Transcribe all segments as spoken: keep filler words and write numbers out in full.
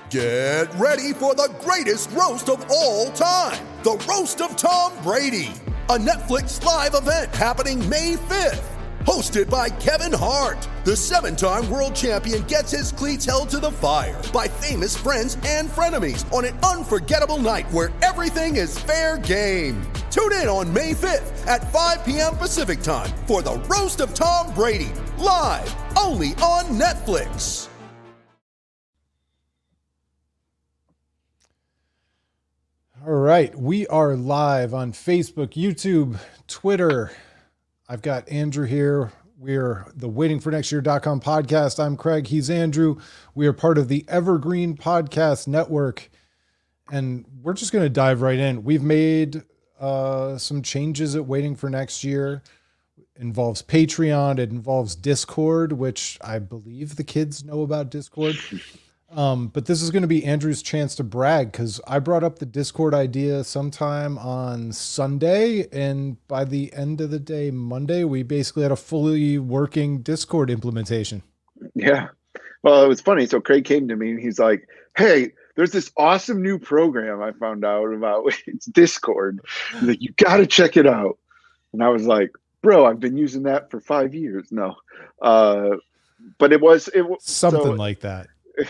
Get ready for the greatest roast of all time, the Roast of Tom Brady, a Netflix live event happening May fifth. Hosted by Kevin Hart, the seven-time world champion gets his cleats held to the fire by famous friends and frenemies on an unforgettable night where everything is fair game. Tune in on May fifth at five p.m. Pacific time for the Roast of Tom Brady, live only on Netflix. All right, we are live on Facebook, YouTube, Twitter. I've got Andrew here. We're the waiting for next year dot com podcast. I'm Craig. He's Andrew. We are part of the Evergreen Podcast Network, and we're just going to dive right in. We've made uh, some changes at Waiting for Next Year. It involves Patreon. It involves Discord, which I believe the kids know about Discord. Um, but this is going to be Andrew's chance to brag, because I brought up the Discord idea sometime on Sunday, and by the end of the day, Monday, we basically had a fully working Discord implementation. Yeah. Well, it was funny. So Craig came to me and he's like, hey, there's this awesome new program I found out about. It's Discord. He's like, you got to check it out. And I was like, bro, I've been using that for five years. No. Uh, but it was it something so, like that.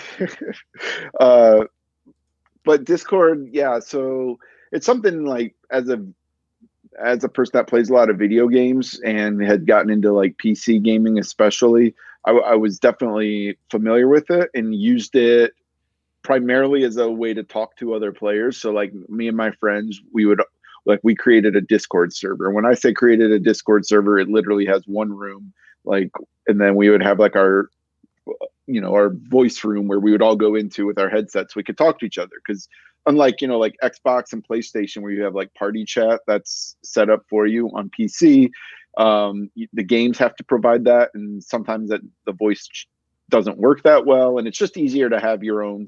uh, but Discord, yeah. So it's something like as a as a person that plays a lot of video games and had gotten into like P C gaming, especially, I, I was definitely familiar with it and used it primarily as a way to talk to other players. So like me and my friends, we would like we created a Discord server. When I say created a Discord server, it literally has one room, like, and then we would have like our you know, our voice room where we would all go into with our headsets. We could talk to each other because unlike, you know, like Xbox and PlayStation where you have like party chat that's set up for you on P C, um, the games have to provide that. And sometimes that the voice doesn't work that well. And it's just easier to have your own.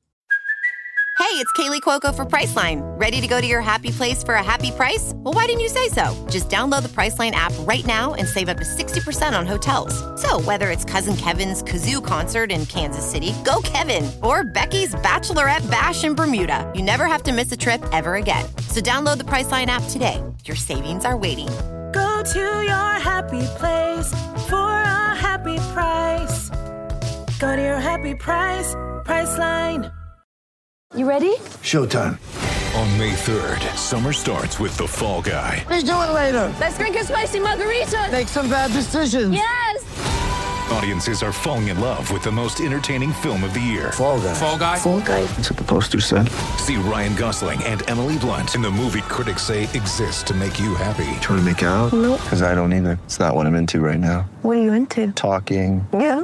Hey, it's Kaylee Cuoco for Priceline. Ready to go to your happy place for a happy price? Well, why didn't you say so? Just download the Priceline app right now and save up to sixty percent on hotels. So whether it's Cousin Kevin's Kazoo Concert in Kansas City, go Kevin, or Becky's Bachelorette Bash in Bermuda, you never have to miss a trip ever again. So download the Priceline app today. Your savings are waiting. Go to your happy place for a happy price. Go to your happy price, Priceline. You ready? Showtime. On May third, summer starts with The Fall Guy. Let's do it later. Let's drink a spicy margarita. Make some bad decisions. Yes! Audiences are falling in love with the most entertaining film of the year. Fall Guy. Fall Guy? Fall Guy. That's what the poster said. See Ryan Gosling and Emily Blunt in the movie critics say exists to make you happy. Trying to make it out? Nope. Because I don't either. It's not what I'm into right now. What are you into? Talking. Yeah.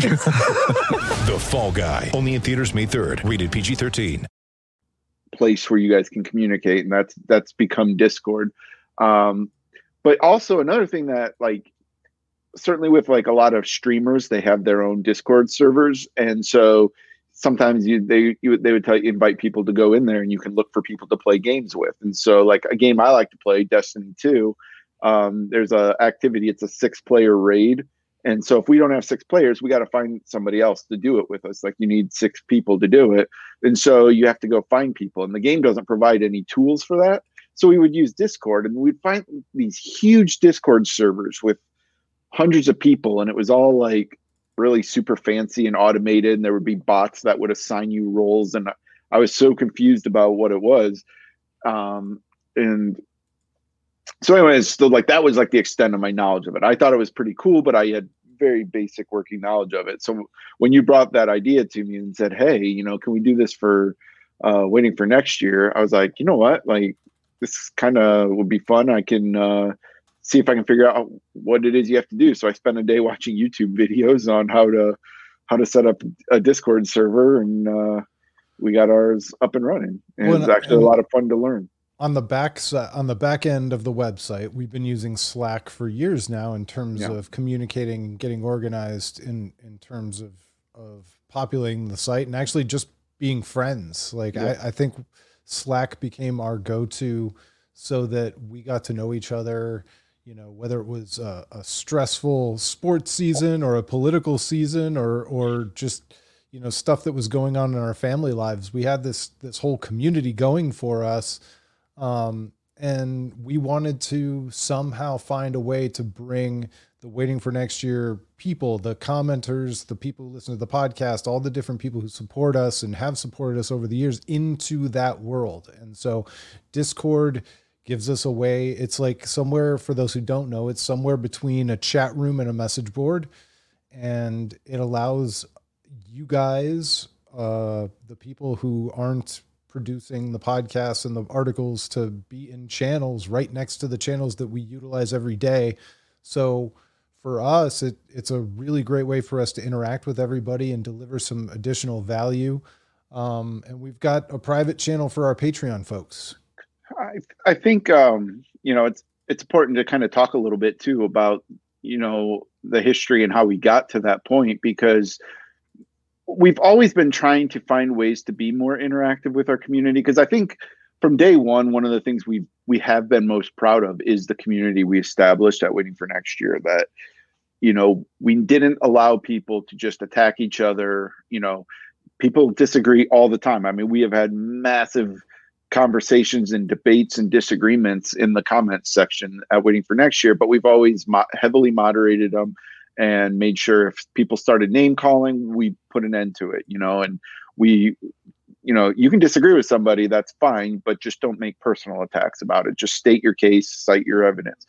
The Fall Guy. Only in theaters May third. Rated P G thirteen. Place where you guys can communicate, and that's that's become Discord. Um, but also another thing that like certainly with like a lot of streamers, they have their own Discord servers, and so sometimes you they you, they would tell you invite people to go in there, and you can look for people to play games with. And so like a game I like to play, Destiny two, um, there's a activity. It's a six player raid. And so if we don't have six players, we got to find somebody else to do it with us. Like you need six people to do it. And so you have to go find people. And the game doesn't provide any tools for that. So we would use Discord, and we'd find these huge Discord servers with hundreds of people. And it was all like really super fancy and automated. And there would be bots that would assign you roles. And I was so confused about what it was. Um, and so anyways, still like that was like the extent of my knowledge of it. I thought it was pretty cool, but I had very basic working knowledge of it. So when you brought that idea to me and said, hey, you know, can we do this for uh, waiting for next year? I was like, you know what, like this kind of would be fun. I can uh, see if I can figure out what it is you have to do. So I spent a day watching YouTube videos on how to, how to set up a Discord server, and uh, we got ours up and running. And well, it was actually and- a lot of fun to learn. On the back on the back end of the website, we've been using Slack for years now in terms yeah. of communicating, getting organized in, in terms of, of populating the site and actually just being friends. Like yeah. I, I think Slack became our go-to so that we got to know each other, you know, whether it was a, a stressful sports season or a political season or, or just, you know, stuff that was going on in our family lives. We had this, this whole community going for us. Um, and we wanted to somehow find a way to bring the Waiting for Next Year people, the commenters, the people who listen to the podcast, all the different people who support us and have supported us over the years into that world. And so Discord gives us a way. It's like somewhere, for those who don't know, it's somewhere between a chat room and a message board. And it allows you guys, uh, the people who aren't producing the podcasts and the articles, to be in channels right next to the channels that we utilize every day. So for us, it, it's a really great way for us to interact with everybody and deliver some additional value. Um, and we've got a private channel for our Patreon folks. I, I think, um, you know, it's, it's important to kind of talk a little bit too about, you know, the history and how we got to that point, because we've always been trying to find ways to be more interactive with our community. Because I think from day one, one of the things we we have been most proud of is the community we established at Waiting for Next Year. That, you know, we didn't allow people to just attack each other. You know, people disagree all the time. I mean, we have had massive conversations and debates and disagreements in the comments section at Waiting for Next Year, but we've always mo- heavily moderated them and made sure if people started name calling, we put an end to it, you know, and we, you know, you can disagree with somebody, that's fine, but just don't make personal attacks about it. Just state your case, cite your evidence.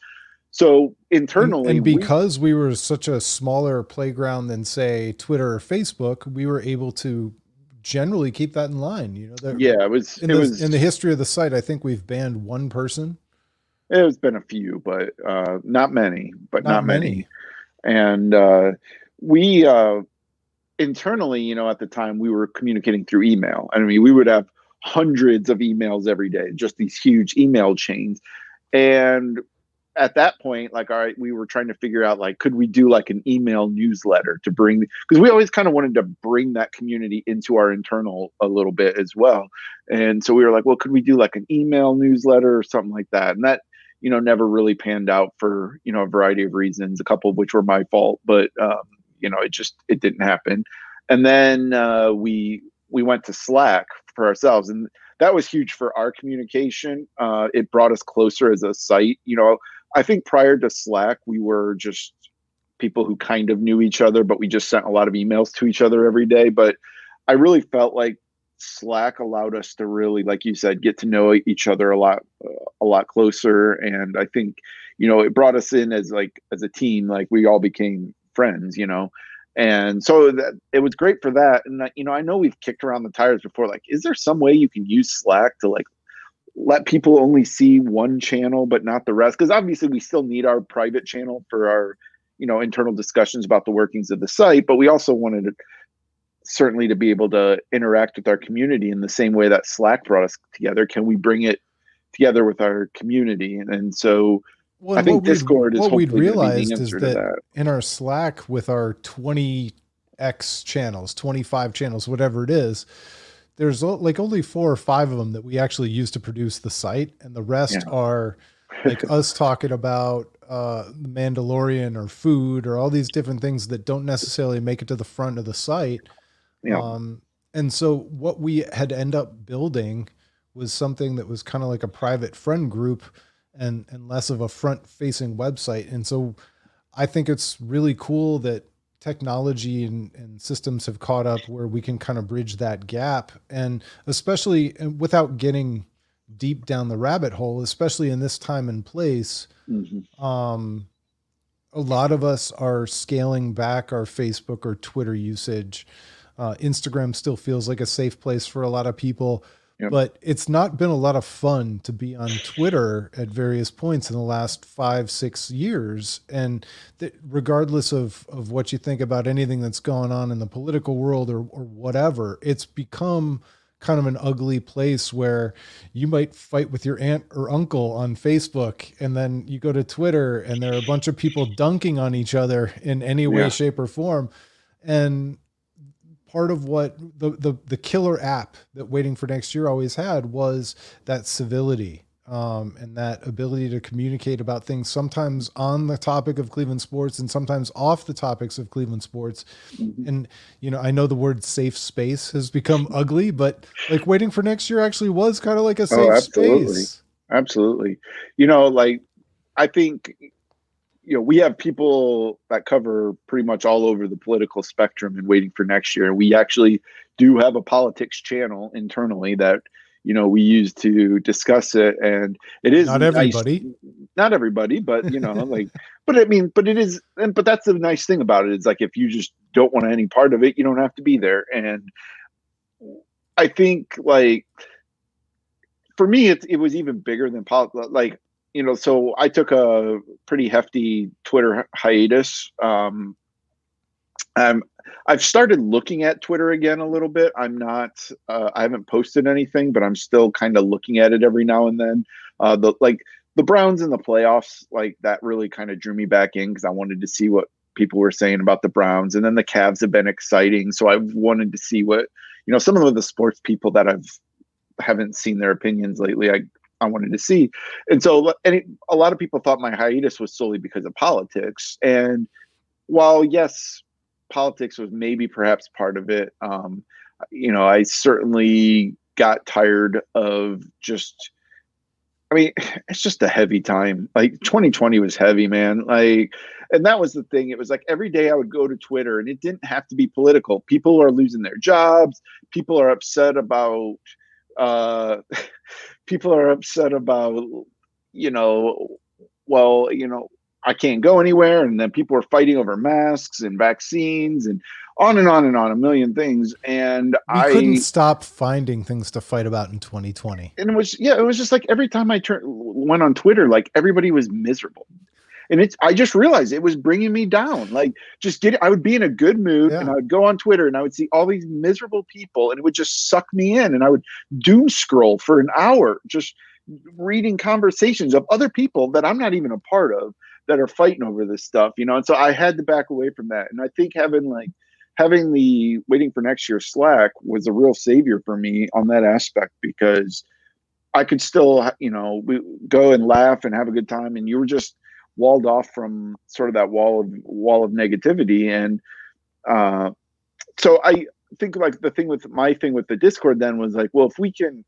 So internally, and, and because we, we were such a smaller playground than say Twitter or Facebook, we were able to generally keep that in line. You know, that, yeah, it was, in it the, was in the history of the site, I think we've banned one person. There's been a few, but uh, not many, but not, not many. many. And uh, we uh, internally, you know, at the time we were communicating through email. I mean, we would have hundreds of emails every day, just these huge email chains. And at that point, like, all right, we were trying to figure out, like, could we do like an email newsletter to bring, because we always kind of wanted to bring that community into our internal a little bit as well. And so we were like, well, could we do like an email newsletter or something like that? And that, you know, never really panned out for, you know, a variety of reasons, a couple of which were my fault, but, um, you know, it just, it didn't happen. And then uh, we, we went to Slack for ourselves, and that was huge for our communication. Uh, it brought us closer as a site. You know, I think prior to Slack, we were just people who kind of knew each other, but we just sent a lot of emails to each other every day. But I really felt like Slack allowed us to really, like you said, get to know each other a lot, uh, a lot closer. And I think, you know, it brought us in as like, as a team, like we all became friends, you know? And so that it was great for that. And that, you know, I know we've kicked around the tires before, like, is there some way you can use Slack to like, let people only see one channel, but not the rest? Because obviously we still need our private channel for our, you know, internal discussions about the workings of the site, but we also wanted to certainly to be able to interact with our community in the same way that Slack brought us together. Can we bring it together with our community? And, and so well, I think Discord is what we'd hopefully realized is that, that in our Slack with our twenty X channels, twenty-five channels, whatever it is, there's like only four or five of them that we actually use to produce the site. And the rest yeah. are like us talking about uh, the Mandalorian or food or all these different things that don't necessarily make it to the front of the site. Yeah. Um, and so what we had end up building was something that was kind of like a private friend group and, and less of a front facing website. And so I think it's really cool that technology and, and systems have caught up where we can kind of bridge that gap. And especially without getting deep down the rabbit hole, especially in this time and place, mm-hmm. um, a lot of us are scaling back our Facebook or Twitter usage. Uh, Instagram still feels like a safe place for a lot of people, yep. but it's not been a lot of fun to be on Twitter at various points in the last five, six years. And th- regardless of, of what you think about anything that's going on in the political world or, or whatever, it's become kind of an ugly place where you might fight with your aunt or uncle on Facebook. And then you go to Twitter and there are a bunch of people dunking on each other in any way, yeah. shape or form. And part of what the, the, the killer app that Waiting for Next Year always had was that civility um, and that ability to communicate about things, sometimes on the topic of Cleveland sports and sometimes off the topics of Cleveland sports. Mm-hmm. And, you know, I know the word safe space has become ugly, but like Waiting for Next Year actually was kind of like a safe oh, absolutely. space. Absolutely. You know, like, I think, you know, we have people that cover pretty much all over the political spectrum and Waiting for Next Year. We actually do have a politics channel internally that, you know, we use to discuss it. And it is not nice, everybody, not everybody, but, you know, like, but I mean, but it is, and, but that's the nice thing about it. It's like, if you just don't want any part of it, you don't have to be there. And I think, like, for me, it, it was even bigger than politics. Like, you know, so I took a pretty hefty Twitter hiatus. Um, um, I've started looking at Twitter again a little bit. I'm not, uh, I haven't posted anything, but I'm still kind of looking at it every now and then. Uh, the like the Browns in the playoffs, like that really kind of drew me back in because I wanted to see what people were saying about the Browns. And then the Cavs have been exciting, so I wanted to see what, you know, some of the sports people that I've haven't seen their opinions lately. I I wanted to see. And so and it, a lot of people thought my hiatus was solely because of politics. And while, yes, politics was maybe perhaps part of it, um, you know, I certainly got tired of just, I mean, it's just a heavy time. Like twenty twenty was heavy, man. Like, and that was the thing. It was like every day I would go to Twitter, and it didn't have to be political. People are losing their jobs. People are upset about, uh, people are upset about, you know, well, you know, I can't go anywhere. And then people are fighting over masks and vaccines and on and on and on, a million things. And we I couldn't stop finding things to fight about in twenty twenty. And it was, yeah, it was just like every time I turned, went on Twitter, like everybody was miserable. And it's, I just realized it was bringing me down. Like just get, I would be in a good mood yeah. and I would go on Twitter and I would see all these miserable people and it would just suck me in. And I would doom scroll for an hour, just reading conversations of other people that I'm not even a part of that are fighting over this stuff, you know? And so I had to back away from that. And I think having like, having the Waiting for Next Year Slack was a real savior for me on that aspect, because I could still, you know, we go and laugh and have a good time. And you were just walled off from sort of that wall of wall of negativity. And uh, so I think like the thing with my thing with the Discord then was like, well, if we can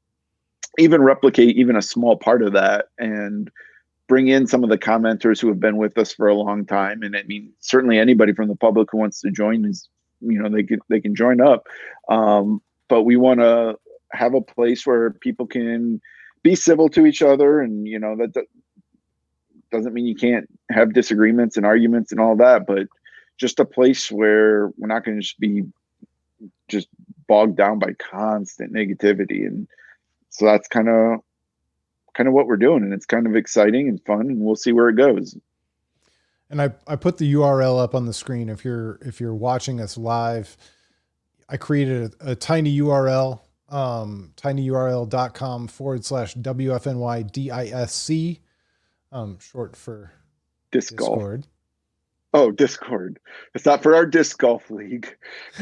even replicate even a small part of that and bring in some of the commenters who have been with us for a long time. And I mean, certainly anybody from the public who wants to join is, you know, they can, they can join up. Um, but we want to have a place where people can be civil to each other. And, you know, that, that doesn't mean you can't have disagreements and arguments and all that, but just a place where we're not going to just be just bogged down by constant negativity. And so that's kind of, kind of what we're doing. And it's kind of exciting and fun, and we'll see where it goes. And I, I put the U R L up on the screen. If you're, if you're watching us live, I created a, a tiny U R L, um, tinyurl.com forward slash W F N Y D I S C, um, short for Disc Discord. Golf. Oh, Discord. It's not for our disc golf league.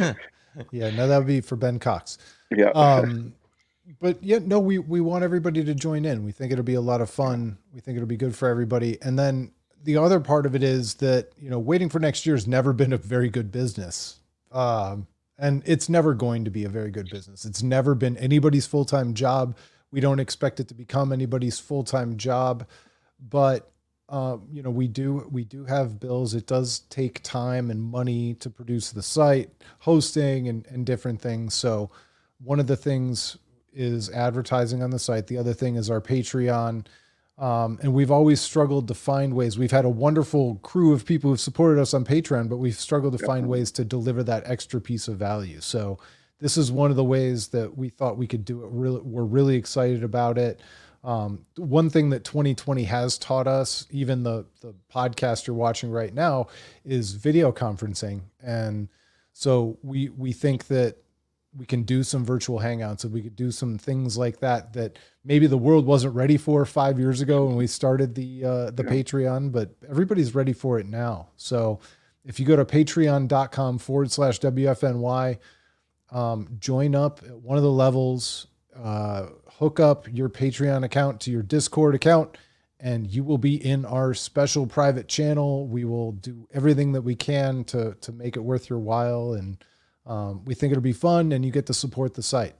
Yeah, no, that would be for Ben Cox. Yeah. Um, But yeah, no, we, we want everybody to join in. We think it'll be a lot of fun. We think it'll be good for everybody. And then the other part of it is that, you know, Waiting for Next Year has never been a very good business. Um, and it's never going to be a very good business. It's never been anybody's full-time job. We don't expect it to become anybody's full-time job, but uh, you know, we do, we do have bills. It does take time and money to produce the site, hosting and, and different things. So one of the things is advertising on the site. The other thing is our Patreon. Um, and we've always struggled to find ways. We've had a wonderful crew of people who've supported us on Patreon, but we've struggled to Definitely. find ways to deliver that extra piece of value. So this is one of the ways that we thought we could do it. Really, we're really excited about it. Um, one thing that twenty twenty has taught us, even the, the podcast you're watching right now, is video conferencing. And so we, we think that we can do some virtual hangouts, and we could do some things like that, that maybe the world wasn't ready for five years ago when we started the, uh, the yeah. Patreon, but everybody's ready for it now. So if you go to patreon.com forward slash WFNY, um, join up at one of the levels, uh, hook up your Patreon account to your Discord account, and you will be in our special private channel. We will do everything that we can to, to make it worth your while. And um, we think it'll be fun, and you get to support the site.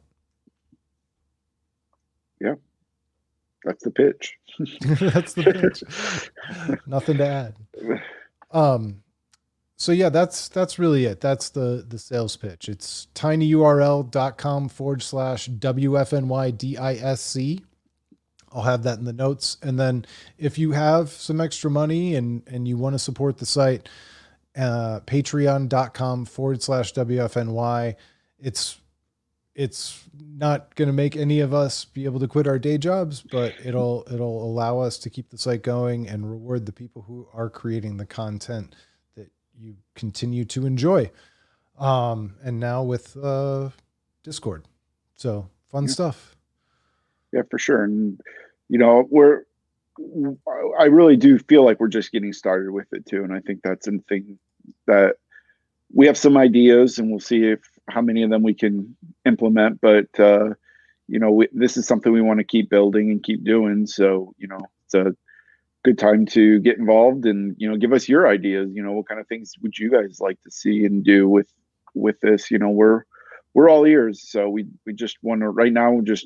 Yeah. That's the pitch. That's the pitch. Nothing to add. Um, so yeah, that's, that's really it. That's the, the sales pitch. It's tinyurl.com forward slash WFNYDISC. I'll have that in the notes. And then if you have some extra money and, and you want to support the site, uh, patreon.com forward slash WFNY. It's, it's not going to make any of us be able to quit our day jobs, but it'll, it'll allow us to keep the site going and reward the people who are creating the content that you continue to enjoy. Um, and now with, uh, Discord. So fun yeah. stuff. Yeah, for sure. And, you know, we're, I really do feel like we're just getting started with it too. And I think that's a thing that we have some ideas, and we'll see if, how many of them we can implement. But, uh, you know, we, this is something we want to keep building and keep doing. So, you know, it's a good time to get involved and, you know, give us your ideas. You know, what kind of things would you guys like to see and do with, with this? You know, we're, we're all ears. So we, we just want to, right now, just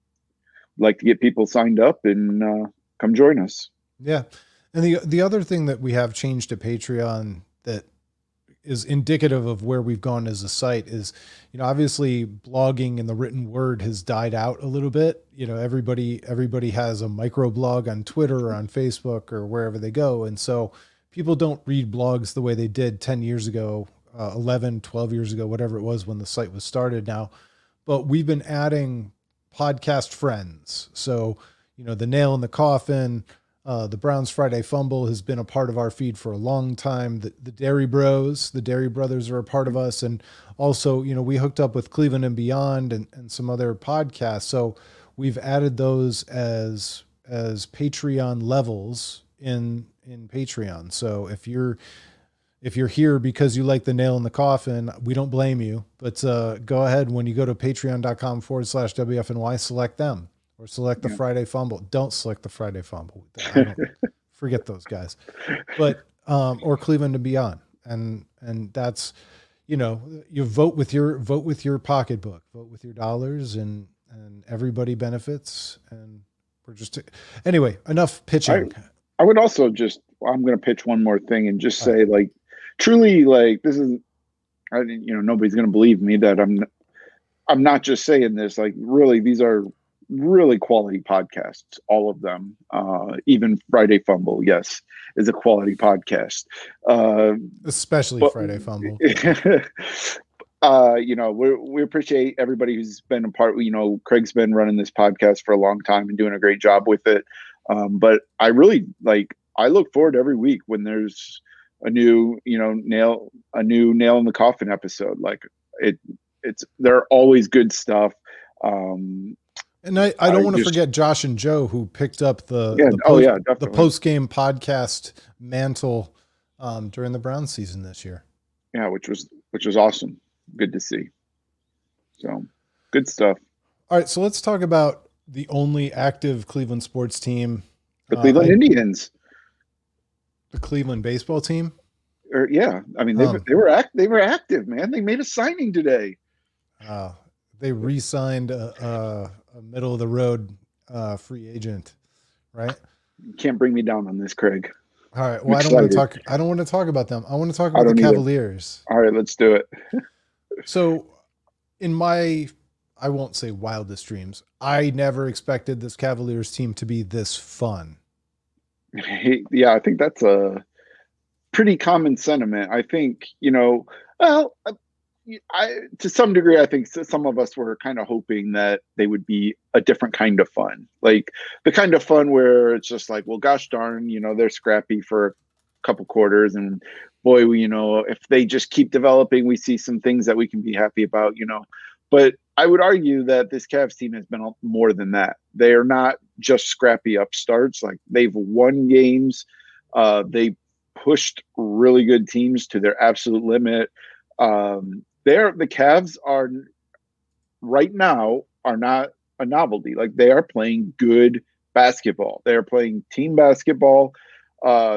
like to get people signed up and uh, come join us. Yeah. And the, the other thing that we have changed to Patreon that is indicative of where we've gone as a site is, you know, obviously blogging and the written word has died out a little bit. You know, everybody, everybody has a micro blog on Twitter or on Facebook or wherever they go. And so people don't read blogs the way they did ten years ago, uh, eleven, twelve years ago, whatever it was when the site was started now. But we've been adding podcast friends. So, you know, the Nail in the Coffin, uh, the Browns Friday Fumble has been a part of our feed for a long time. The, the Dairy Bros, the Dairy Brothers are a part of us. And also, you know, we hooked up with Cleveland and Beyond and, and some other podcasts. So we've added those as, as Patreon levels in, in Patreon. So if you're, if you're here because you like the Nail in the Coffin, we don't blame you, but uh, go ahead when you go to patreon.com forward slash WFNY, select them or select the yeah. Friday Fumble. Don't select the Friday Fumble. I don't, forget those guys, but, um, or Cleveland and Beyond. And, and that's, you know, you vote with your vote with your pocketbook, vote with your dollars, and, and everybody benefits. And we're just, anyway, enough pitching. I, I would also just, I'm going to pitch one more thing and just say, like, truly, like, this is, I, you know, nobody's going to believe me that I'm, I'm not just saying this. Like, really, these are really quality podcasts, all of them. Uh, even Friday Fumble, yes, is a quality podcast. Uh, Especially but, Friday Fumble. uh, you know, we we appreciate everybody who's been a part. You know, Craig's been running this podcast for a long time and doing a great job with it. Um, but I really like. I look forward every week when there's a new, you know, nail, a new Nail in the Coffin episode. Like it, it's, they're always good stuff. Um, and I, I don't I want to forget Josh and Joe, who picked up the, yeah, the, oh, post, yeah, the post-game podcast mantle um, during the Browns season this year. Yeah. Which was, which was awesome. Good to see. So good stuff. All right. So let's talk about the only active Cleveland sports team. The Cleveland uh, I, Indians. The Cleveland baseball team? Or, yeah. I mean, they, um, they were act, they were active, man. They made a signing today. Uh, they re-signed a, a, a middle of the road uh, free agent, right? You can't bring me down on this, Craig. All right. Well, I don't want to talk. I don't want to talk about them. I want to talk about the Cavaliers. Either. All right, let's do it. So in my, I won't say wildest dreams, I never expected this Cavaliers team to be this fun. Yeah, I think that's a pretty common sentiment. I think, you know, well, I, to some degree, I think some of us were kind of hoping that they would be a different kind of fun, like the kind of fun where it's just like, well, gosh darn, you know, they're scrappy for a couple quarters, and boy, we, you know, if they just keep developing, we see some things that we can be happy about, you know. But I would argue that this Cavs team has been more than that. They are not just scrappy upstarts. Like, they've won games. Uh, they pushed really good teams to their absolute limit. Um, they're, the Cavs are right now are not a novelty. Like they are playing good basketball. They are playing team basketball. Uh,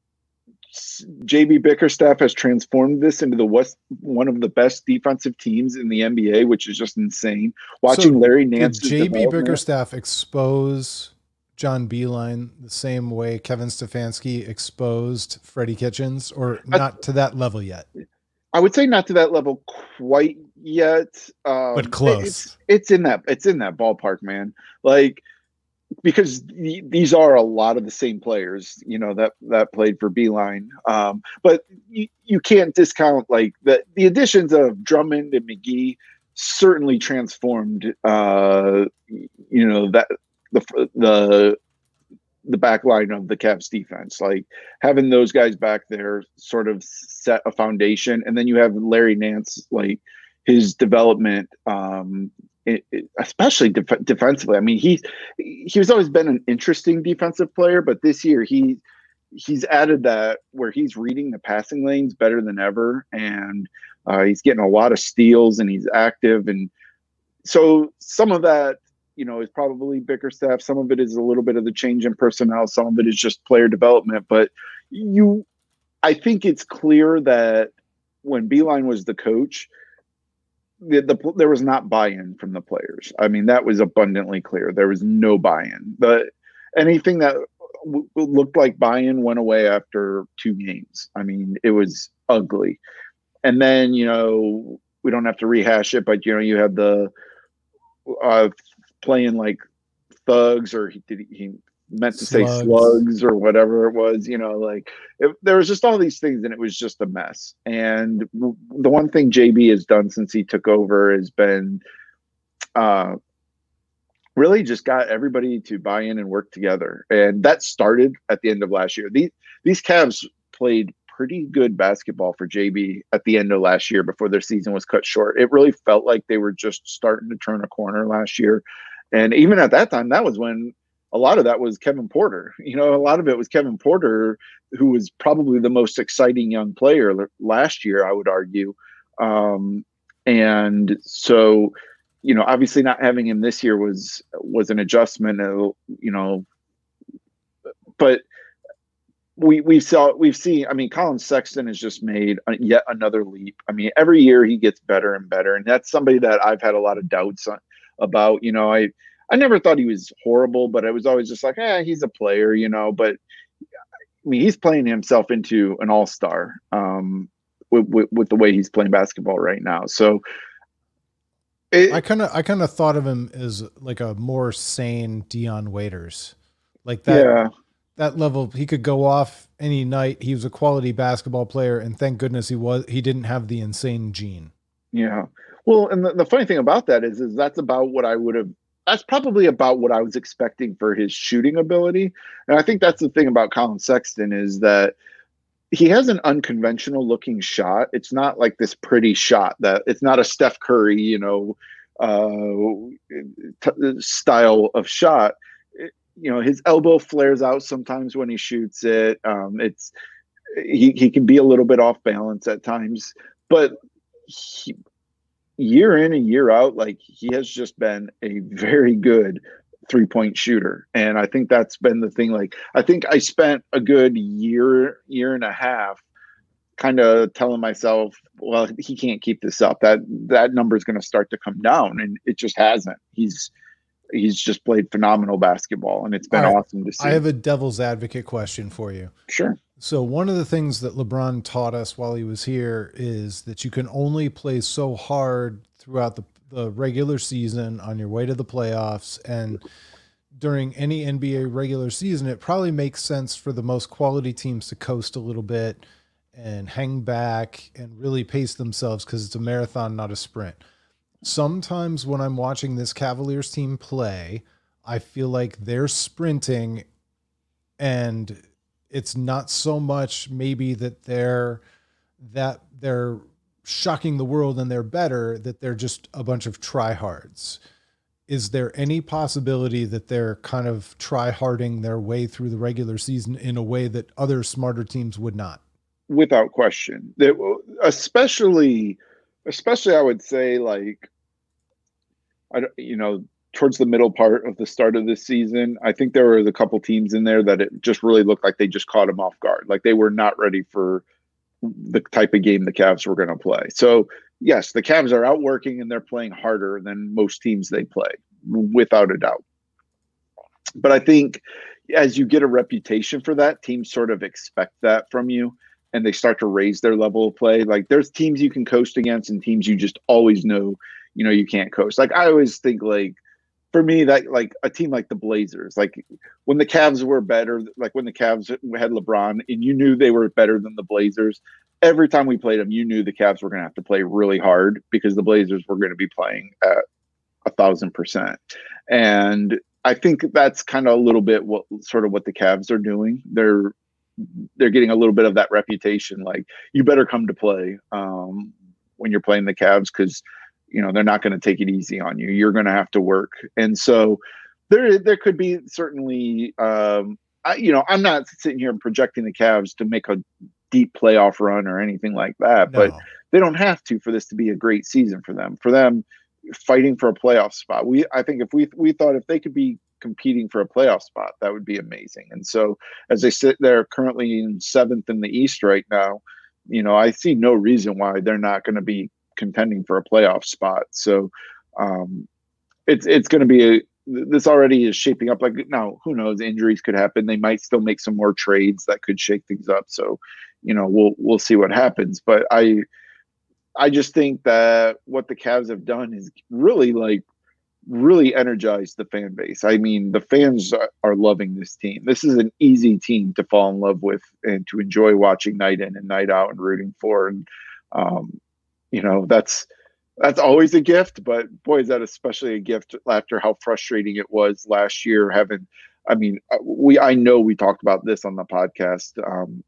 J B Bickerstaff has transformed this into the West, one of the best defensive teams in the N B A, which is just insane. Watching So Larry Nance. Did J B Bickerstaff expose John Beilein the same way Kevin Stefanski exposed Freddie Kitchens, or not to that level yet? I would say not to that level quite yet, um, but close. It's, it's in that it's in that ballpark, man. Like because th- these are a lot of the same players, you know, that that played for Beilein. Um, but you, you can't discount like the the additions of Drummond and McGee certainly transformed, uh, you know, that the the the back line of the Cavs defense. Like having those guys back there sort of set a foundation, and then you have Larry Nance, like his development. Um, It, it, especially def- defensively. I mean, he he's always been an interesting defensive player, but this year he he's added that where he's reading the passing lanes better than ever, and uh, he's getting a lot of steals, and he's active, and so some of that, you know, is probably Bickerstaff. Some of it is a little bit of the change in personnel. Some of it is just player development. But you, I think it's clear that when Beilein was the coach, The, the, there was not buy-in from the players. I mean, that was abundantly clear. There was no buy-in. But anything that w- looked like buy-in went away after two games. I mean, it was ugly. And then, you know, we don't have to rehash it, but, you know, you had the uh, playing like thugs, or he, did, he meant to slugs. say slugs or whatever it was, you know, like it, there was just all these things, and it was just a mess. And w- the one thing J B has done since he took over has been uh, really just got everybody to buy in and work together. And that started at the end of last year. These, these Cavs played pretty good basketball for J B at the end of last year before their season was cut short. It really felt like they were just starting to turn a corner last year. And even at that time, that was when a lot of that was Kevin Porter. You know, a lot of it was Kevin Porter, who was probably the most exciting young player last year, I would argue. Um, and so, you know, obviously not having him this year was was an adjustment, uh, you know, but we we saw we've seen. I mean, Colin Sexton has just made a, yet another leap. I mean, every year he gets better and better, and that's somebody that I've had a lot of doubts on, about. You know, I. I never thought he was horrible, but I was always just like, eh, he's a player, you know. But I mean, he's playing himself into an all-star um, with, with, with the way he's playing basketball right now. So it, I kind of, I kind of thought of him as like a more sane Dion Waiters, like that. Yeah. That level, he could go off any night. He was a quality basketball player, and thank goodness he was. He didn't have the insane gene. Yeah. Well, and the, the funny thing about that is, is that's about what I would have. That's probably about what I was expecting for his shooting ability. And I think that's the thing about Colin Sexton is that he has an unconventional looking shot. It's not like this pretty shot that it's not a Steph Curry, you know, uh, t- style of shot. It, you know, his elbow flares out sometimes when he shoots it. Um, it's, he, he can be a little bit off balance at times, but he, year in and year out, like he has just been a very good three-point shooter. And I think that's been the thing. Like, I think I spent a good year, year and a half kind of telling myself, well, he can't keep this up. That, that number is going to start to come down. And it just hasn't. He's, he's just played phenomenal basketball, and it's been right. awesome to see. I have a devil's advocate question for you. Sure. So one of the things that LeBron taught us while he was here is that you can only play so hard throughout the, the regular season on your way to the playoffs. And during any N B A regular season, it probably makes sense for the most quality teams to coast a little bit and hang back and really pace themselves, because it's a marathon, not a sprint. Sometimes when I'm watching this Cavaliers team play, I feel like they're sprinting, and it's not so much maybe that they're that they're shocking the world and they're better, that they're just a bunch of tryhards. Is there any possibility that they're kind of tryharding their way through the regular season in a way that other smarter teams would not? Without question. That, especially, especially I would say, like, I don't, you know, towards the middle part of the start of this season, I think there was a couple teams in there that it just really looked like they just caught them off guard. Like they were not ready for the type of game the Cavs were going to play. So yes, the Cavs are outworking and they're playing harder than most teams they play, without a doubt. But I think as you get a reputation for that, teams sort of expect that from you and they start to raise their level of play. Like there's teams you can coast against and teams you just always know, you know, you can't coast. Like I always think like, for me, that like a team like the Blazers, like when the Cavs were better, like when the Cavs had LeBron and you knew they were better than the Blazers, every time we played them, you knew the Cavs were going to have to play really hard because the Blazers were going to be playing at a thousand percent. And I think that's kind of a little bit what sort of what the Cavs are doing. They're they're getting a little bit of that reputation, like you better come to play um, when you're playing the Cavs because you know, they're not going to take it easy on you. You're going to have to work. And so there, there could be certainly, um, I, you know, I'm not sitting here projecting the Cavs to make a deep playoff run or anything like that, no. But they don't have to for this to be a great season for them. For them, fighting for a playoff spot. We, I think if we we thought if they could be competing for a playoff spot, that would be amazing. And so as they sit there currently in seventh in the East right now, you know, I see no reason why they're not going to be contending for a playoff spot. So um, it's it's going to be a, this already is shaping up like now. Who knows? Injuries could happen. They might still make some more trades that could shake things up. So you know we'll we'll see what happens. But I I just think that what the Cavs have done is really like really energized the fan base. I mean, the fans are, are loving this team. This is an easy team to fall in love with and to enjoy watching night in and night out and rooting for. And um, You know, that's that's always a gift, but boy, is that especially a gift after how frustrating it was last year. Having, I mean, we I know we talked about this on the podcast, um,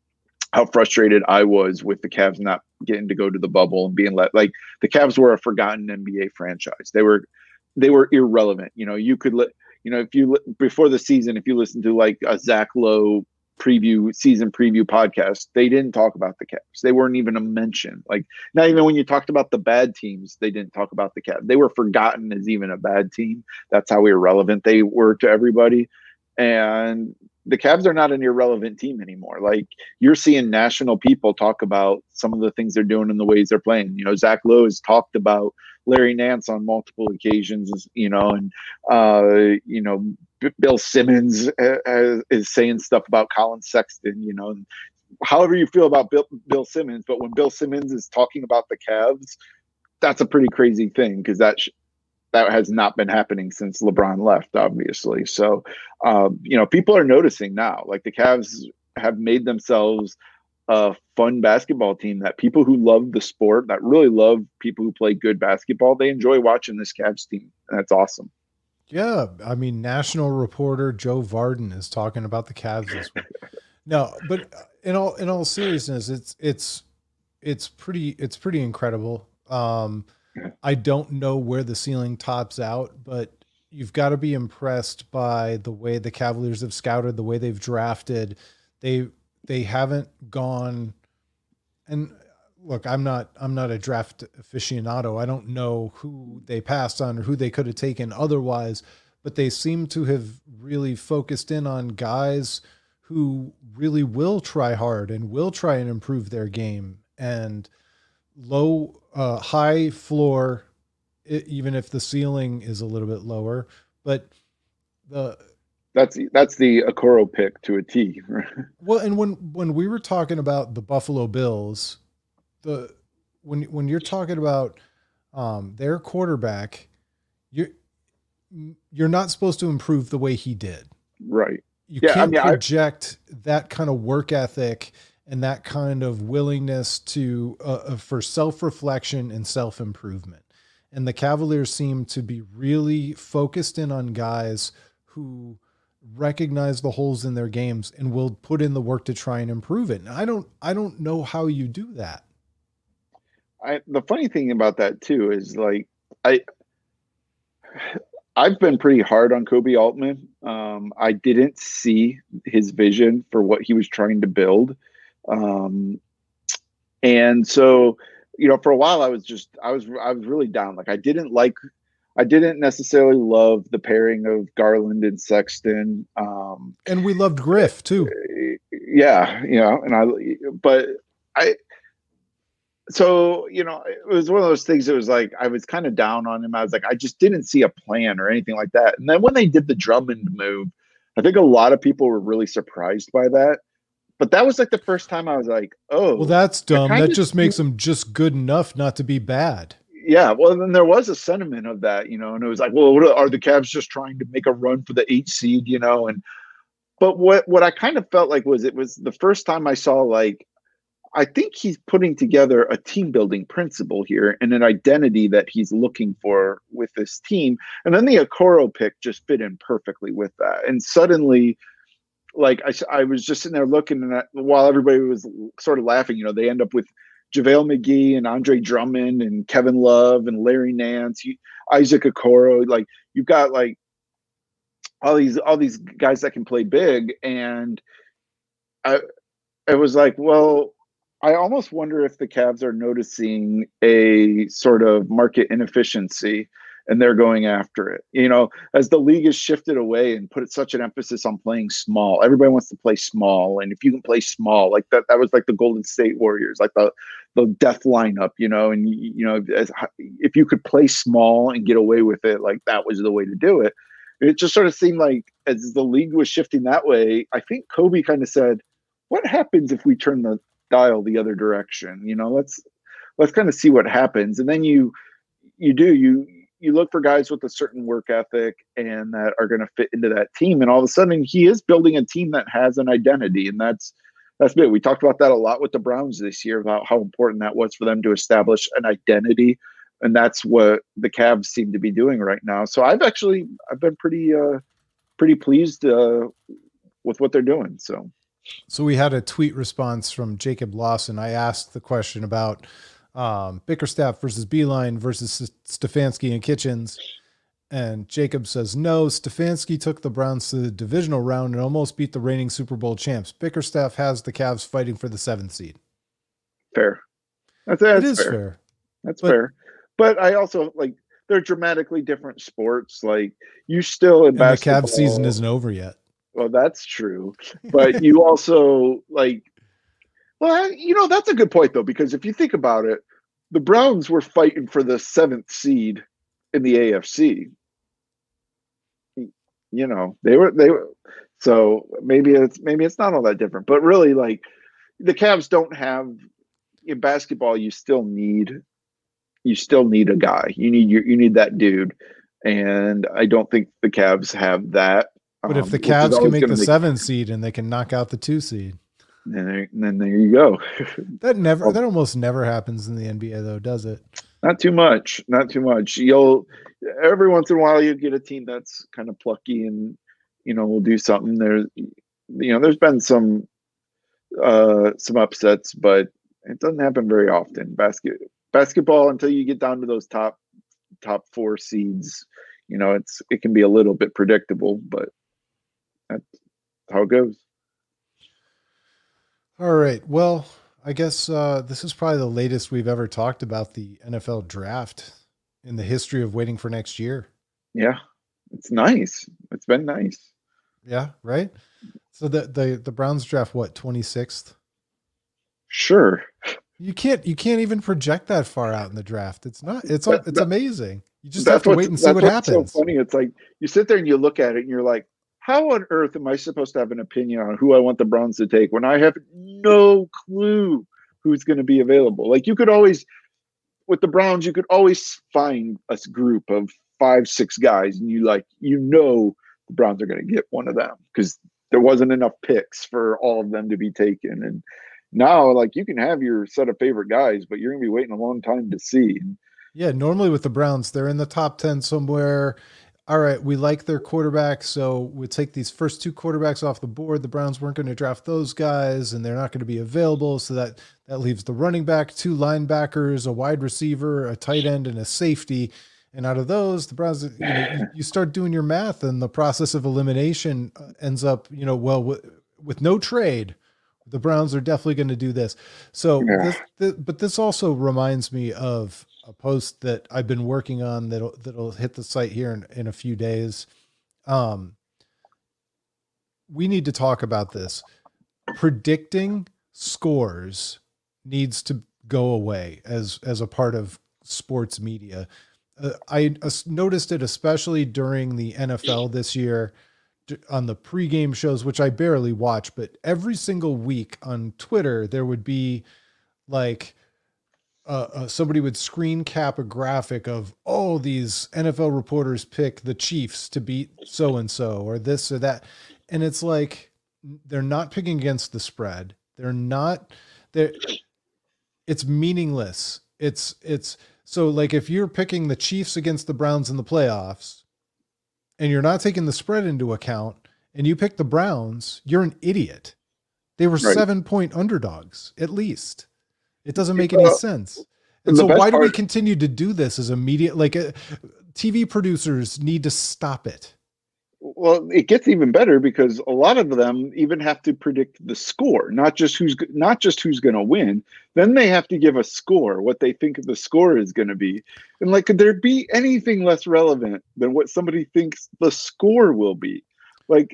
how frustrated I was with the Cavs not getting to go to the bubble and being let like the Cavs were a forgotten N B A franchise. They were they were irrelevant. You know, you could let you know if you before the season, if you listen to like a Zach Lowe preview season preview podcast, they didn't talk about the Cavs. They weren't even a mention. Like not even when you talked about the bad teams, they didn't talk about the Cavs. They were forgotten as even a bad team. That's how irrelevant they were to everybody. And the Cavs are not an irrelevant team anymore. Like you're seeing national people talk about some of the things they're doing and the ways they're playing. You know, Zach Lowe has talked about Larry Nance on multiple occasions, you know, and, uh, you know, Bill Simmons uh, is saying stuff about Colin Sexton, you know, and however you feel about Bill, Bill Simmons. But when Bill Simmons is talking about the Cavs, that's a pretty crazy thing because that sh- that has not been happening since LeBron left, obviously. So, um, you know, people are noticing now, like the Cavs have made themselves a fun basketball team that people who love the sport, that really love people who play good basketball, they enjoy watching this Cavs team. And that's awesome. Yeah. I mean, national reporter Joe Varden is talking about the Cavs this week. No, but in all, in all seriousness, it's, it's, it's pretty, it's pretty incredible. Um, I don't know where the ceiling tops out, but you've got to be impressed by the way the Cavaliers have scouted, the way they've drafted. They, they haven't gone, and look, I'm not, I'm not a draft aficionado. I don't know who they passed on or who they could have taken otherwise, but they seem to have really focused in on guys who really will try hard and will try and improve their game, and low, uh, high floor, even if the ceiling is a little bit lower, but the, That's that's the Okoro pick to a T. Well, and when when we were talking about the Buffalo Bills, the when when you're talking about um, their quarterback, you're you're not supposed to improve the way he did. Right. You yeah, can't I mean, project I... that kind of work ethic and that kind of willingness to uh, for self-reflection and self-improvement. And the Cavaliers seem to be really focused in on guys who recognize the holes in their games and will put in the work to try and improve it. And I don't, I don't know how you do that. I, the funny thing about that too, is like, I, I've been pretty hard on Kobe Altman. Um, I didn't see his vision for what he was trying to build. Um, and so, you know, for a while I was just, I was, I was really down. Like I didn't like, I didn't necessarily love the pairing of Garland and Sexton. Um, and we loved Griff too. Yeah, you know, and I, but I, so, you know, it was one of those things that was like, I was kind of down on him. I was like, I just didn't see a plan or anything like that. And then when they did the Drummond move, I think a lot of people were really surprised by that. But that was like the first time I was like, oh. Well, that's dumb. That just of, makes them just good enough not to be bad. Yeah, well, then there was a sentiment of that, you know, and it was like, well, what are, are the Cavs just trying to make a run for the eight seed, you know? And but what what I kind of felt like was it was the first time I saw, like, I think he's putting together a team building principle here and an identity that he's looking for with this team. And then the Okoro pick just fit in perfectly with that. And suddenly, like, I, I was just sitting there looking at, while everybody was sort of laughing, you know, they end up with JaVale McGee and Andre Drummond and Kevin Love and Larry Nance, you, Isaac Okoro. Like, you've got like all these all these guys that can play big. And I, I was like, well, I almost wonder if the Cavs are noticing a sort of market inefficiency and they're going after it. You know, as the league has shifted away and put such an emphasis on playing small, everybody wants to play small. And if you can play small, like that, that was like the Golden State Warriors, like the, the death lineup, you know, and, you know, as, if you could play small and get away with it, like that was the way to do it. It just sort of seemed like as the league was shifting that way, I think Kobe kind of said, what happens if we turn the dial the other direction? You know, let's let's kind of see what happens. And then you you do you you look for guys with a certain work ethic and that are going to fit into that team. And all of a sudden he is building a team that has an identity. And that's that's it. We talked about that a lot with the Browns this year about how important that was for them to establish an identity. And that's what the Cavs seem to be doing right now. So I've actually I've been pretty uh pretty pleased uh with what they're doing. So So we had a tweet response from Jacob Lawson. I asked the question about um, Bickerstaff versus Beeline versus Stefanski and Kitchens. And Jacob says, no, Stefanski took the Browns to the divisional round and almost beat the reigning Super Bowl champs. Bickerstaff has the Cavs fighting for the seventh seed. Fair. That's, that's it is fair. fair. That's but, fair. But I also, like, they're dramatically different sports. Like, you still in basketball. The Cavs season isn't over yet. Well, that's true. But you also, like, well, you know, that's a good point, though, because if you think about it, the Browns were fighting for the seventh seed in the A F C. You know, they were, they were, so maybe it's, maybe it's not all that different, but really, like, the Cavs don't have, in basketball, you still need, you still need a guy. You need your, you need that dude. And I don't think the Cavs have that. But if the um, Cavs can make the make, seventh seed and they can knock out the two seed, and then, then there you go. that never, that almost never happens in the N B A, though, does it? Not too much. Not too much. You'll every once in a while you get a team that's kind of plucky and, you know, will do something. There's, you know, there's been some uh, some upsets, but it doesn't happen very often. Basket basketball, until you get down to those top top four seeds, you know, it's it can be a little bit predictable, but that's how it goes. All right. Well, I guess uh, this is probably the latest we've ever talked about the N F L draft in the history of waiting for next year. Yeah, it's nice. It's been nice. Yeah, right? So the the, the Browns draft, what, twenty-sixth? Sure. You can't you can't even project that far out in the draft. It's not it's that, it's that, amazing. You just have to wait and see what happens. So funny. It's like you sit there and you look at it and you're like, how on earth am I supposed to have an opinion on who I want the Browns to take when I have no clue who's going to be available? Like, you could always, with the Browns, you could always find a group of five, six guys, and you like, you know, the Browns are going to get one of them because there wasn't enough picks for all of them to be taken. And now, like, you can have your set of favorite guys, but you're going to be waiting a long time to see. Yeah, normally with the Browns, they're in the top ten somewhere. All right, we like their quarterback, so we take these first two quarterbacks off the board. The Browns weren't going to draft those guys, and they're not going to be available, so that, that leaves the running back, two linebackers, a wide receiver, a tight end, and a safety. And out of those, the Browns, you know, you, you start doing your math, and the process of elimination ends up, you know, well, with, with no trade, the Browns are definitely going to do this. So, yeah. this, this, but this also reminds me of a post that I've been working on that'll, that'll hit the site here in, in a few days. Um, we need to talk about this. Predicting scores needs to go away as, as a part of sports media. Uh, I uh, noticed it, especially during the N F L this year on the pregame shows, which I barely watch, but every single week on Twitter, there would be like, uh, uh, somebody would screen cap a graphic of, oh, these N F L reporters pick the Chiefs to beat so-and-so or this or that. And it's like, they're not picking against the spread. They're not there. It's meaningless. It's, it's so like, if you're picking the Chiefs against the Browns in the playoffs and you're not taking the spread into account and you pick the Browns, you're an idiot. They were Right. seven point underdogs at least. It doesn't make any Well, sense. and And the so best why do we part- continue to do this as a media? Like uh, T V producers need to stop it. Well, it gets even better because a lot of them even have to predict the score, not just who's not just who's going to win. Then they have to give a score, what they think the score is going to be. And like, could there be anything less relevant than what somebody thinks the score will be? Like,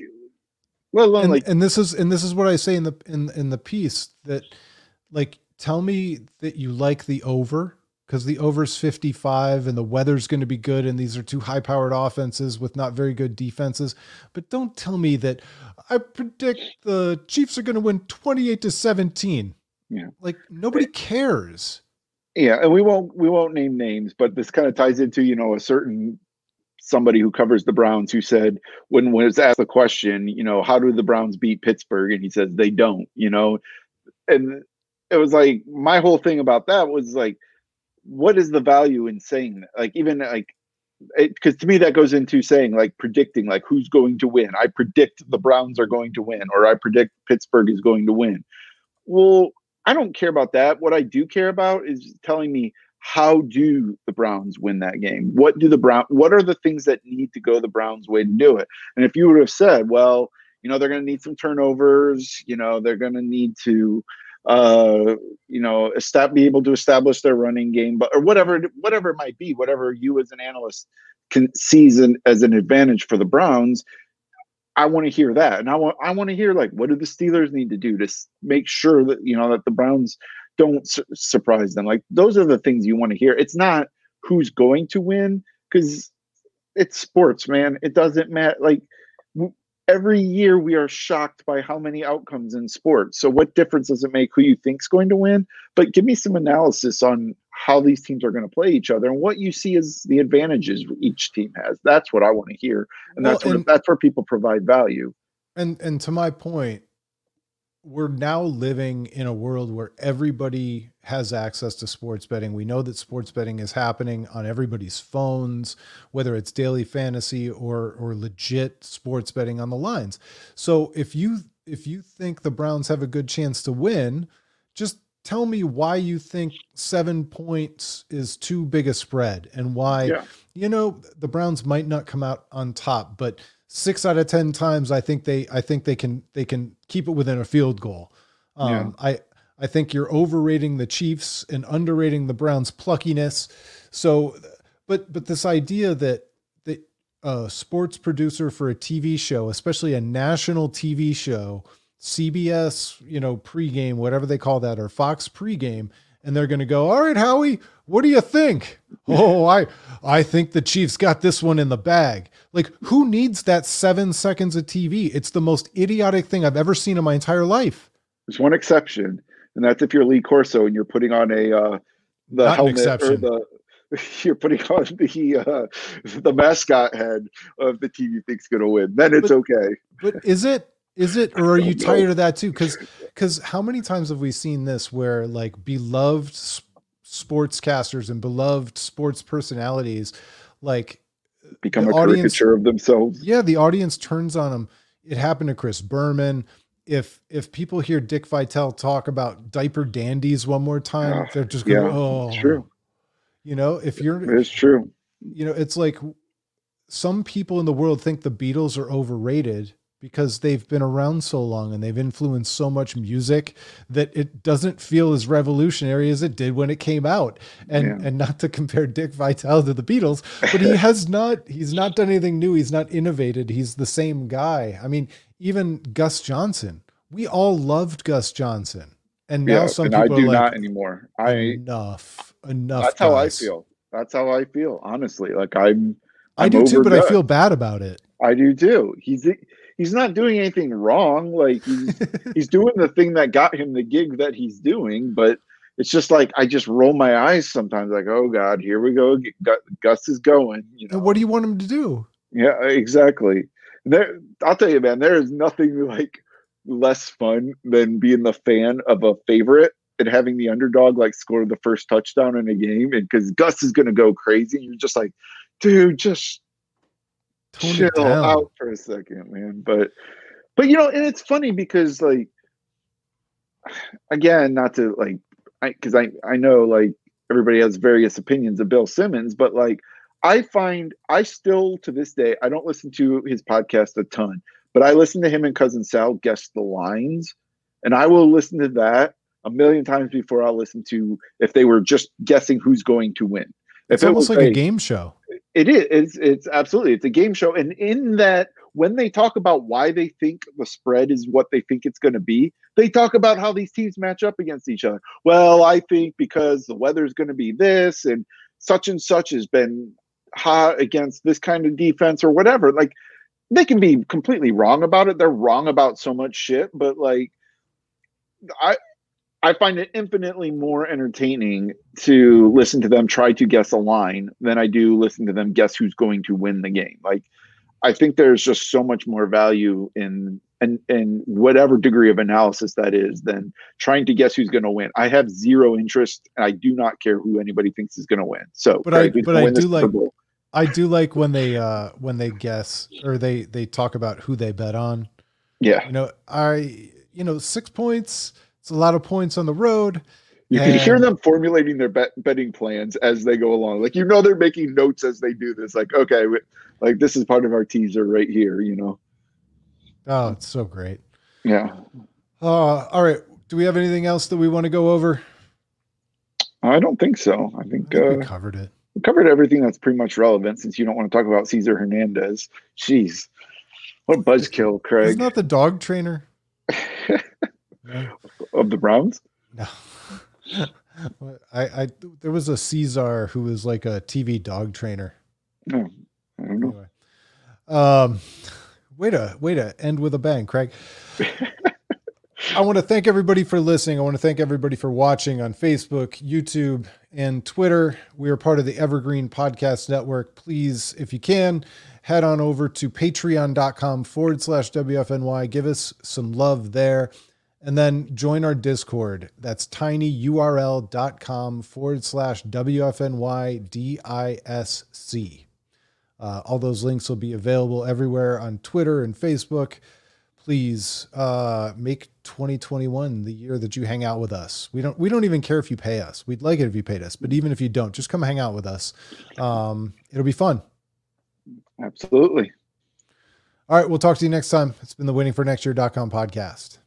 let alone And, like, and this is and this is what I say in the in in the piece that, like, tell me that you like the over because the over's fifty-five and the weather's going to be good and these are two high-powered offenses with not very good defenses. But don't tell me that I predict the Chiefs are going to win twenty-eight to seventeen. Yeah. Like, nobody cares. yeah, and we won't we won't name names, but this kind of ties into, you know, a certain somebody who covers the Browns who said when was asked the question, you know, how do the Browns beat Pittsburgh? And he says they don't, you know. And it was like, my whole thing about that was like, what is the value in saying that? Like, even like, because to me that goes into saying like predicting like who's going to win. I predict the Browns are going to win, or I predict Pittsburgh is going to win. Well, I don't care about that. What I do care about is telling me, how do the Browns win that game? What do the Brown? What are the things that need to go the Browns' way to do it? And if you would have said, well, you know, they're going to need some turnovers. You know, they're going to need to, uh, you know, estab- be able to establish their running game, but or whatever, whatever it might be, whatever you as an analyst can sees an, as an advantage for the Browns. I want to hear that, and I want I want to hear like, what do the Steelers need to do to s- make sure that, you know, that the Browns don't su- surprise them? Like, those are the things you want to hear. It's not who's going to win, because it's sports, man. It doesn't matter. Like, w- every year we are shocked by how many outcomes in sports. So what difference does it make who you think's going to win? But give me some analysis on how these teams are going to play each other and what you see as the advantages each team has. That's what I want to hear, and Well, that's where and- that's where people provide value. And and to my point, we're now living in a world where everybody has access to sports betting. We know that sports betting is happening on everybody's phones, whether it's daily fantasy or or legit sports betting on the lines. So if you if you think the Browns have a good chance to win, just tell me why you think seven points is too big a spread and why, Yeah. you know, the Browns might not come out on top, but six out of ten times, I think they, I think they can, they can keep it within a field goal. Um, I, I think you're overrating the Chiefs and underrating the Browns' pluckiness. So, but, but this idea that the uh, sports producer for a T V show, especially a national T V show, C B S, you know, pregame, whatever they call that, or Fox pregame, and they're going to go, all right, Howie, what do you think? Oh, I, I think the Chiefs got this one in the bag. Like, who needs that seven seconds of T V? It's the most idiotic thing I've ever seen in my entire life. There's one exception, and that's if you're Lee Corso and you're putting on a uh, the Not an helmet or exception. the you're putting on the uh, the mascot head of the team you think's going to win. Then it's But- okay. But is it, is it, or are you don't know. tired of that too? Cause, cause how many times have we seen this where like beloved s- sportscasters and beloved sports personalities, like Become the a audience- caricature of themselves. yeah, the audience turns on them. It happened to Chris Berman. If, if people hear Dick Vitale talk about diaper dandies one more time, Oh, they're just going, yeah, oh, it's true. you know, if you're, It's true. you know, it's like some people in the world think the Beatles are overrated, because they've been around so long and they've influenced so much music that it doesn't feel as revolutionary as it did when it came out. And yeah. and not to compare Dick Vitale to the Beatles, but he has not, he's not done anything new. He's not innovated. He's the same guy. I mean, even Gus Johnson, we all loved Gus Johnson. And now yeah, some and people I do are like, not anymore. I enough, enough. That's guys. how I feel. That's how I feel. Honestly, like I'm, I'm I do too, but Gus. I feel bad about it. I do too. He's, he's not doing anything wrong. Like he's, he's doing the thing that got him the gig that he's doing, but it's just like, I just roll my eyes sometimes like, oh God, here we go. Gus is going, you know. What do you want him to do? Yeah, exactly. There, I'll tell you, man, there is nothing like less fun than being the fan of a favorite and having the underdog like score the first touchdown in a game. And because Gus is going to go crazy, you're just like, dude, just Tone chill out for a second, man. But, but, you know, and it's funny because like, again, not to like, I, cause I, I know like everybody has various opinions of Bill Simmons, but like, I find I still to this day, I don't listen to his podcast a ton, but I listen to him and Cousin Sal guess the lines, and I will listen to that a million times before I'll listen to if they were just guessing who's going to win. It's if almost it like a, a game show. It is. It's, it's absolutely. It's a game show. And in that, when they talk about why they think the spread is what they think it's going to be, they talk about how these teams match up against each other. Well, I think because the weather's going to be this and such and such has been hot against this kind of defense or whatever. Like, they can be completely wrong about it. They're wrong about so much shit, but like, I, I find it infinitely more entertaining to listen to them try to guess a line than I do listen to them guess who's going to win the game. Like, I think there's just so much more value in and in whatever degree of analysis that is than trying to guess who's going to win. I have zero interest, and I do not care who anybody thinks is going to win. So, but I, but I do like, I do like when they, uh, when they guess or they, they talk about who they bet on. Yeah. You know, I, you know, six points. It's a lot of points on the road. You and, can hear them formulating their bet, betting plans as they go along. Like, you know, they're making notes as they do this. Like, okay, like this is part of our teaser right here, you know? Oh, it's so great. Yeah. Uh, all right. Do we have anything else that we want to go over? I don't think so. I think, I think uh, we covered it. We covered everything that's pretty much relevant since you don't want to talk about Cesar Hernandez. Jeez. What a buzzkill, Craig. He's not the dog trainer. No. Of the Browns? No. I, I, there was a Cesar who was like a T V dog trainer. No, I don't know. Anyway. Um, way to, way to end with a bang, Craig. I want to thank everybody for listening. I want to thank everybody for watching on Facebook, YouTube, and Twitter. We are part of the Evergreen Podcast Network. Please, if you can, head on over to patreon.com forward slash WFNY. Give us some love there. And then join our Discord. That's tinyurl.com forward slash WFNYDISC. Uh, all those links will be available everywhere on Twitter and Facebook. Please uh, make twenty twenty-one the year that you hang out with us. We don't we don't even care if you pay us. We'd like it if you paid us, but even if you don't, just come hang out with us. Um, it'll be fun. Absolutely. All right, we'll talk to you next time. It's been the waiting for next year dot com podcast.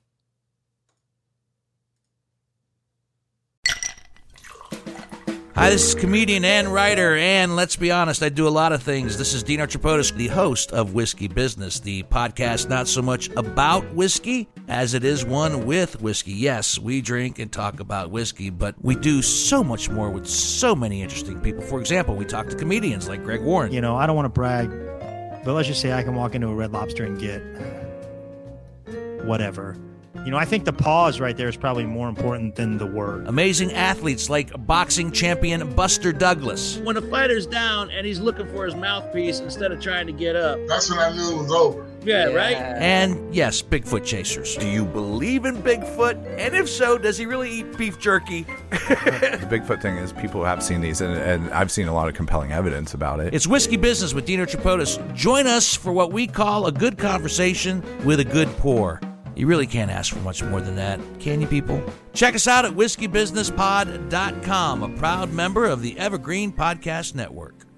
Hi, this is comedian and writer, and let's be honest, I do a lot of things. This is Dino Tripodis, the host of Whiskey Business, the podcast not so much about whiskey as it is one with whiskey. Yes, we drink and talk about whiskey, but we do so much more with so many interesting people. For example, we talk to comedians like Greg Warren. You know, I don't want to brag, but let's just say I can walk into a Red Lobster and get whatever. You know, I think the pause right there is probably more important than the word. Amazing athletes like boxing champion Buster Douglas. When a fighter's down and he's looking for his mouthpiece instead of trying to get up. That's when I knew it was over. Yeah, yeah, right? And yes, Bigfoot chasers. Do you believe in Bigfoot? And if so, does he really eat beef jerky? The Bigfoot thing is people have seen these, and, and I've seen a lot of compelling evidence about it. It's Whiskey Business with Dino Tripodis. Join us for what we call a good conversation with a good pour. You really can't ask for much more than that, can you, people? Check us out at whiskey business pod dot com, a proud member of the Evergreen Podcast Network.